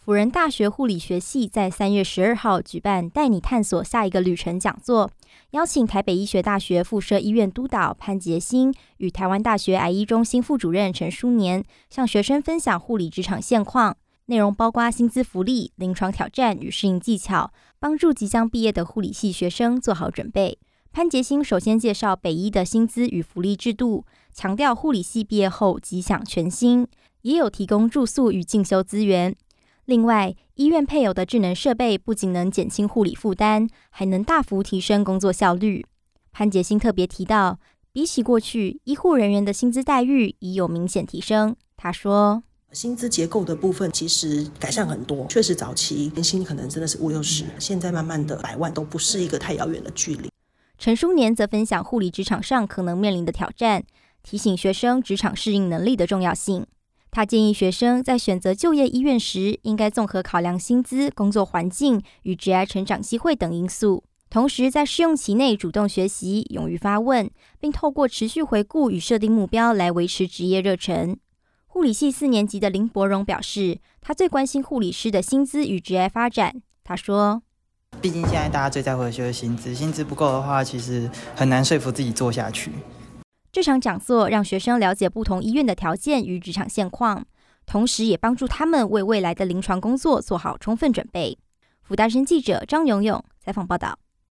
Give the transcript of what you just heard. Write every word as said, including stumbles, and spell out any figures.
辅仁大学护理学系在三月十二号举办带你探索下一个旅程讲座，邀请台北医学大学附设医院督导潘杰兴与台湾大学癌医中心副主任陈淑年向学生分享护理职场现况，内容包括薪资福利、临床挑战与适应技巧，帮助即将毕业的护理系学生做好准备。潘杰兴首先介绍北医的薪资与福利制度，强调护理系毕业后即享全薪，也有提供住宿与进修资源。另外，医院配有的智能设备不仅能减轻护理负担，还能大幅提升工作效率。潘杰兴特别提到，比起过去，医护人员的薪资待遇已有明显提升。他说， 薪资结构的部分其实改善很多，确实早期年薪可能真的是五六十，现在慢慢的百万都不是一个太遥远的距离。 陈淑年则分享护理职场上可能面临的挑战，提醒学生职场适应能力的重要性。他建议学生在选择就业医院时，应该综合考量薪资、工作环境与职业成长机会等因素，同时在试用期内主动学习，勇于发问，并透过持续回顾与设定目标来维持职业热忱。护理系四年级的林柏荣表示，他最关心护理师的薪资与职业发展。他说， 毕竟现在大家最在乎的就是薪资，薪资不够的话，其实很难说服自己做下去。 这场讲座让学生了解不同医院的条件与职场现况，同时也帮助他们为未来的临床工作做好充分准备。辅大生记者张永永采访报道。